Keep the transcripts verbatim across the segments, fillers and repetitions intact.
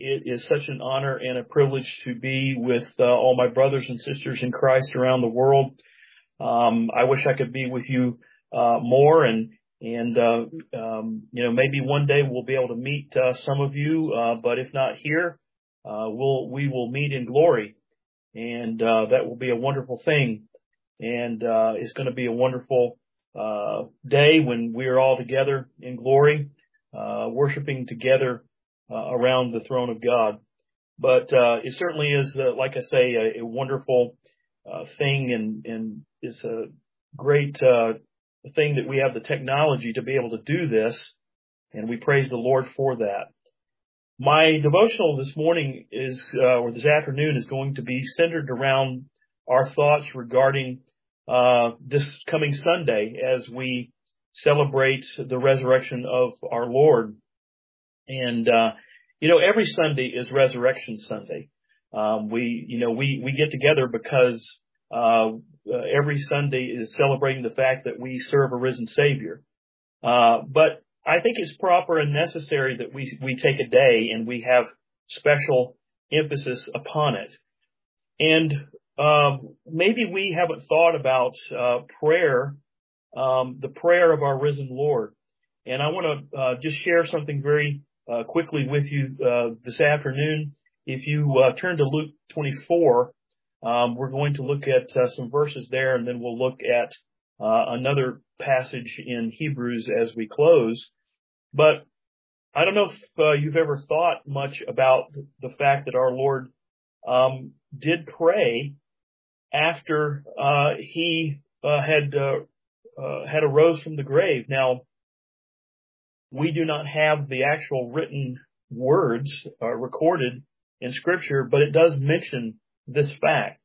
it is such an honor and a privilege to be with uh, all my brothers and sisters in Christ around the world. Um, I wish I could be with you uh, more, and and uh, um, you know, maybe one day we'll be able to meet uh, some of you. Uh, but if not here, uh, we'll we will meet in glory, and uh, that will be a wonderful thing. And uh, it's going to be a wonderful uh, day when we are all together in glory, uh, worshiping together uh, around the throne of God. But uh, it certainly is, uh, like I say, a, a wonderful uh, thing, and, and it's a great uh, thing that we have the technology to be able to do this, and we praise the Lord for that. My devotional this morning is, uh, or this afternoon, is going to be centered around our thoughts regarding uh this coming Sunday as we celebrate the resurrection of our Lord. And uh you know, every Sunday is Resurrection Sunday. Um we you know we we get together because uh, uh every Sunday is celebrating the fact that we serve a risen Savior. Uh but I think it's proper and necessary that we we take a day and we have special emphasis upon it. And Um, maybe we haven't thought about uh, prayer, um, the prayer of our risen Lord. And I want to uh, just share something very uh, quickly with you uh, this afternoon. If you uh, turn to Luke twenty-four, um, we're going to look at uh, some verses there, and then we'll look at uh, another passage in Hebrews as we close. But I don't know if uh, you've ever thought much about the fact that our Lord um, did pray after uh, he uh, had uh, uh, had arose from the grave. Now, we do not have the actual written words uh, recorded in Scripture, but it does mention this fact.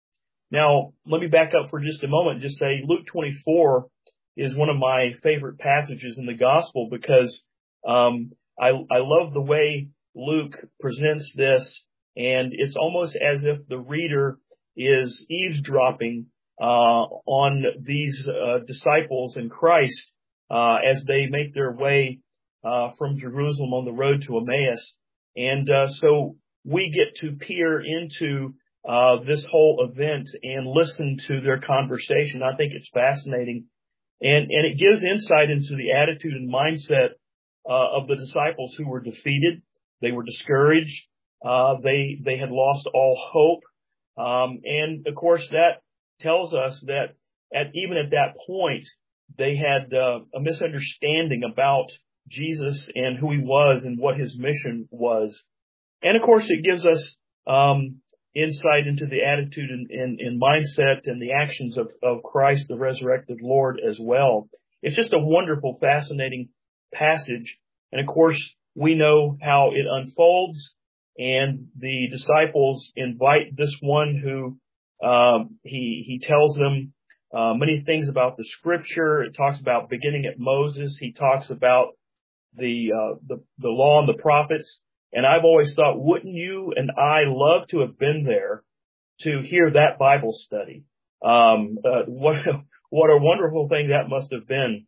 Now, let me back up for just a moment and just say Luke twenty-four is one of my favorite passages in the Gospel because um, I, I love the way Luke presents this, and it's almost as if the reader is eavesdropping uh, on these uh, disciples in Christ uh, as they make their way uh, from Jerusalem on the road to Emmaus. And uh, so we get to peer into uh, this whole event and listen to their conversation. I think it's fascinating. And, and it gives insight into the attitude and mindset uh, of the disciples who were defeated. They were discouraged. Uh, they, they had lost all hope. Um, and of course that tells us that at, even at that point, they had uh, a misunderstanding about Jesus and who he was and what his mission was. And of course it gives us, um, insight into the attitude and, and, and mindset and the actions of, of Christ, the resurrected Lord, as well. It's just a wonderful, fascinating passage. And of course we know how it unfolds. And the disciples invite this one who um, he he tells them uh, many things about the Scripture. It talks about beginning at Moses. He talks about the uh, the the law and the prophets. And I've always thought, wouldn't you and I love to have been there to hear that Bible study? Um, uh, what what a wonderful thing that must have been.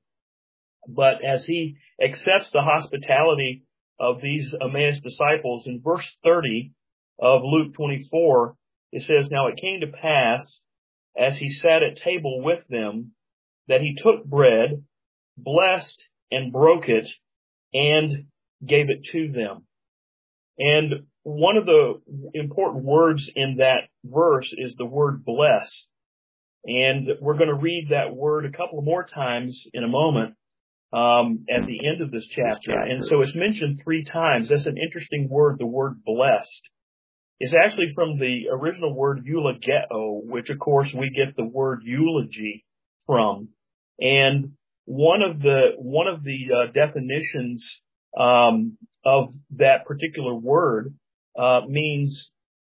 But as he accepts the hospitality of these Emmaus disciples, in verse thirty of Luke twenty-four, it says, "Now it came to pass, as he sat at table with them, that he took bread, blessed and broke it, and gave it to them." And one of the important words in that verse is the word bless. And we're going to read that word a couple more times in a moment. Um, at the end of this chapter. And so it's mentioned three times. That's an interesting word, the word blessed. It's actually from the original word eulogeo, which of course we get the word eulogy from. And one of the, one of the uh, definitions, um, of that particular word, uh, means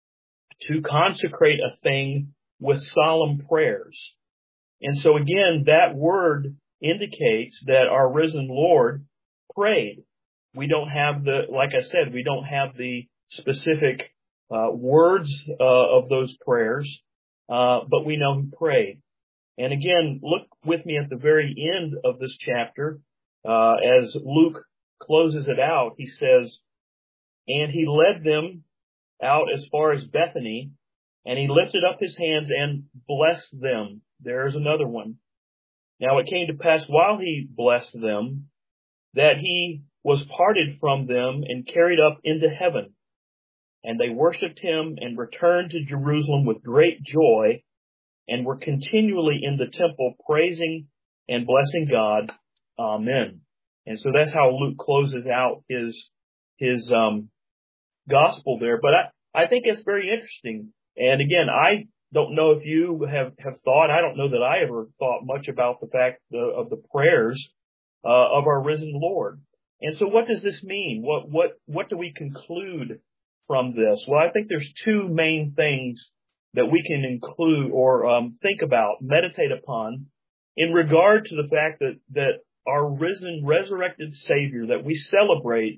to consecrate a thing with solemn prayers. And so again, that word indicates that our risen Lord prayed. We don't have the, like I said, we don't have the specific uh, words uh, of those prayers, uh, but we know he prayed. And again, look with me at the very end of this chapter, uh, as Luke closes it out. He says, and he led them out as far as Bethany, and he lifted up his hands and blessed them. There's another one. Now it came to pass while he blessed them that he was parted from them and carried up into heaven. And they worshipped him and returned to Jerusalem with great joy and were continually in the temple praising and blessing God. Amen. And so that's how Luke closes out his, his, um, gospel there. But I, I think it's very interesting. And again, I don't know if you have, have thought, I don't know that I ever thought much about the fact the, of the prayers, uh, of our risen Lord. And so what does this mean? What, what, what do we conclude from this? Well, I think there's two main things that we can include or, um, think about, meditate upon in regard to the fact that, that our risen, resurrected Savior that we celebrate,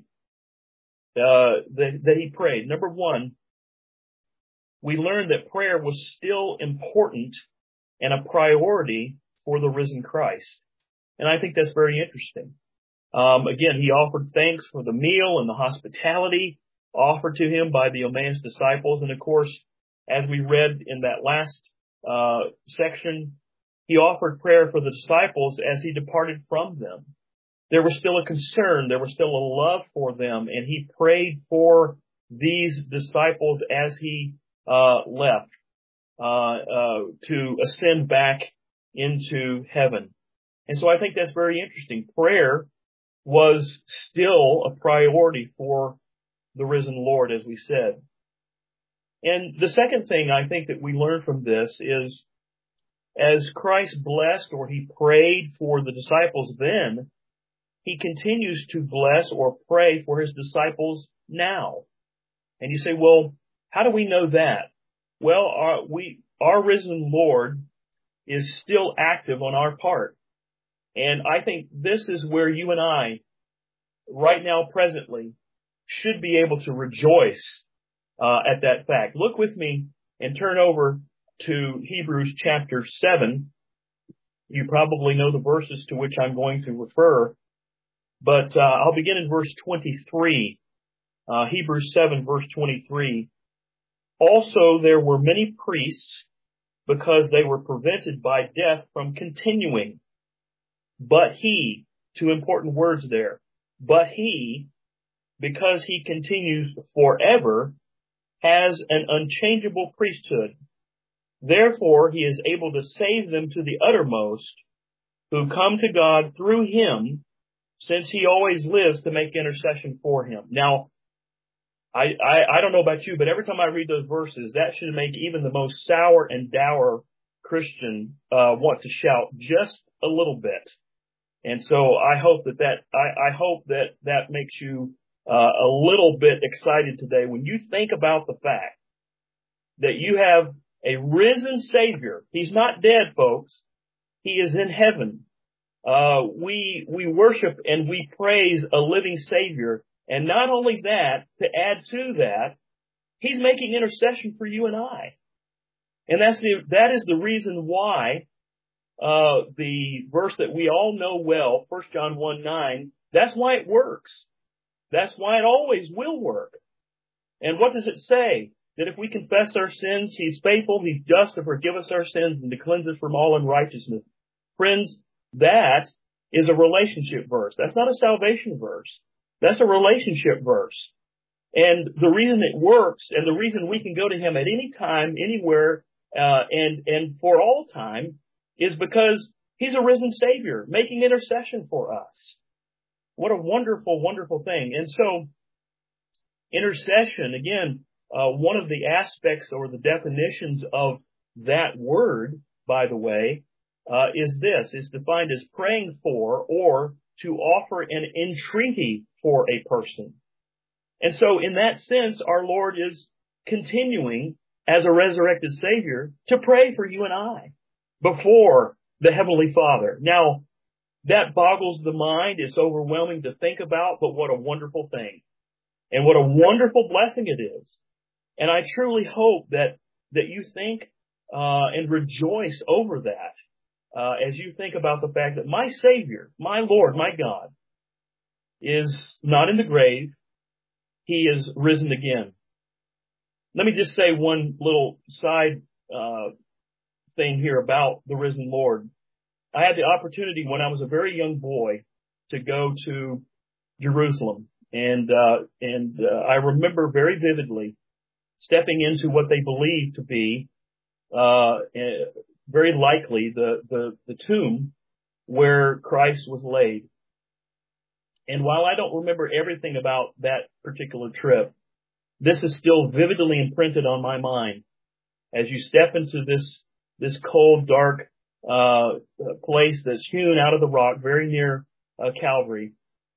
uh, that, that he prayed. Number one, we learned that prayer was still important and a priority for the risen Christ. And I think that's very interesting. Um, again, he offered thanks for the meal and the hospitality offered to him by the Emmaus disciples. And of course, as we read in that last, uh, section, he offered prayer for the disciples as he departed from them. There was still a concern. There was still a love for them. And he prayed for these disciples as he uh left uh uh to ascend back into heaven. And so I think that's very interesting. Prayer was still a priority for the risen Lord, as we said. And the second thing I think that we learn from this is, as Christ blessed or he prayed for the disciples then, he continues to bless or pray for his disciples now. And you say, well, how do we know that? Well, our, we, our risen Lord is still active on our part. And I think this is where you and I, right now, presently, should be able to rejoice uh, at that fact. Look with me and turn over to Hebrews chapter seven. You probably know the verses to which I'm going to refer, but uh, I'll begin in verse twenty-three. Uh, Hebrews seven, verse twenty-three. Also, there were many priests because they were prevented by death from continuing. But he, two important words there, but he, because he continues forever, has an unchangeable priesthood. Therefore, he is able to save them to the uttermost who come to God through him, since he always lives to make intercession for him. Now, I, I, I don't know about you, but every time I read those verses, that should make even the most sour and dour Christian uh, want to shout just a little bit. And so I hope that that I, I hope that that makes you uh, a little bit excited today when you think about the fact that you have a risen Savior. He's not dead, folks. He is in heaven. Uh, we we worship and we praise a living Savior. And not only that, to add to that, he's making intercession for you and I. And that's the, that is the reason why, uh, the verse that we all know well, First John one nine, that's why it works. That's why it always will work. And what does it say? That if we confess our sins, he's faithful, he's just to forgive us our sins and to cleanse us from all unrighteousness. Friends, that is a relationship verse. That's not a salvation verse. That's a relationship verse. And the reason it works and the reason we can go to him at any time, anywhere, uh, and, and for all time is because he's a risen Savior making intercession for us. What a wonderful, wonderful thing. And so intercession, again, uh, one of the aspects or the definitions of that word, by the way, uh, is this, is defined as praying for or to offer an entreaty for a person. And so in that sense, our Lord is continuing as a resurrected Savior to pray for you and I before the Heavenly Father. Now, that boggles the mind. It's overwhelming to think about, but what a wonderful thing. And what a wonderful blessing it is. And I truly hope that, that you think, uh, and rejoice over that. Uh, as you think about the fact that my Savior, my Lord, my God, is not in the grave. he is risen again. Let me just say one little side uh thing here about the risen Lord. I had the opportunity when I was a very young boy to go to Jerusalem, and uh and uh, I remember very vividly stepping into what they believed to be uh very likely the the the tomb where Christ was laid. And while I don't remember everything about that particular trip, this is still vividly imprinted on my mind. As you step into this, this cold, dark, uh, place that's hewn out of the rock very near, uh, Calvary,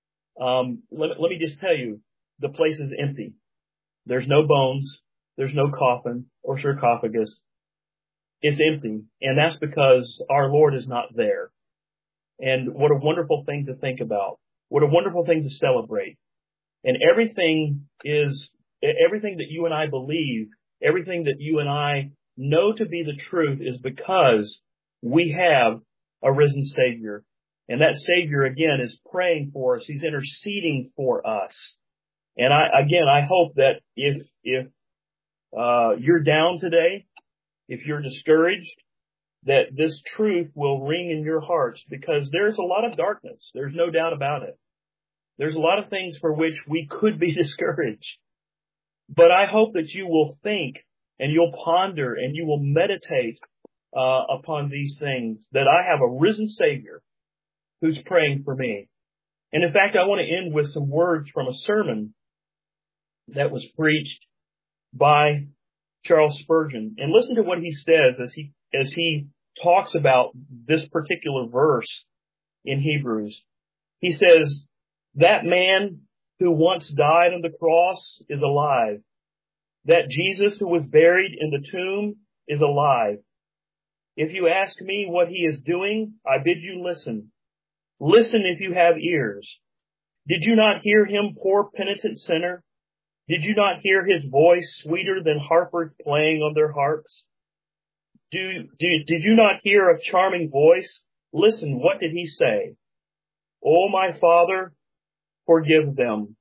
um, let, let me just tell you, the place is empty. There's no bones. There's no coffin or sarcophagus. It's empty. And that's because our Lord is not there. And what a wonderful thing to think about. What a wonderful thing to celebrate. And everything is, everything that you and I believe, everything that you and I know to be the truth is because we have a risen Savior. And that Savior, again, is praying for us. He's interceding for us. And I, again, I hope that if, if, uh, you're down today, if you're discouraged, that this truth will ring in your hearts, because there's a lot of darkness. There's no doubt about it. There's a lot of things for which we could be discouraged. But I hope that you will think and you'll ponder and you will meditate uh, upon these things, that I have a risen Savior who's praying for me. And in fact, I want to end with some words from a sermon that was preached by Charles Spurgeon. And listen to what he says as he as he talks about this particular verse in Hebrews. He says, that man who once died on the cross is alive. That Jesus who was buried in the tomb is alive. If you ask me what he is doing, I bid you listen. Listen if you have ears. Did you not hear him, poor penitent sinner? Did you not hear his voice sweeter than harpers playing on their harps? Do, do, did you not hear a charming voice? Listen, what did he say? Oh, my Father, forgive them.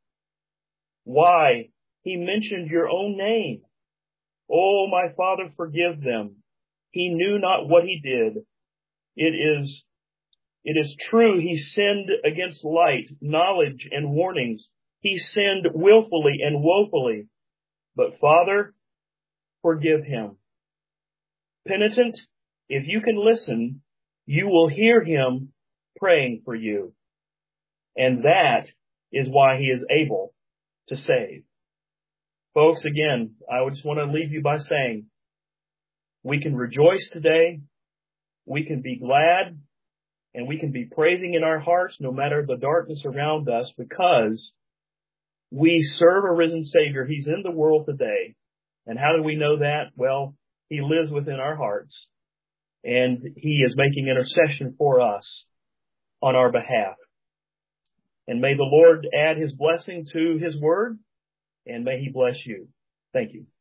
Why? He mentioned your own name. Oh, my Father, forgive them. He knew not what he did. It is, it is true he sinned against light, knowledge, and warnings. He sinned willfully and woefully. But Father, forgive him. Penitent, if you can listen, you will hear him praying for you. And that is why he is able to save. Folks, again, I just want to leave you by saying, we can rejoice today, we can be glad, and we can be praising in our hearts no matter the darkness around us, because we serve a risen Savior. He's in the world today. And how do we know that? Well, he lives within our hearts, and he is making intercession for us on our behalf. And may the Lord add his blessing to his word, and may he bless you. Thank you.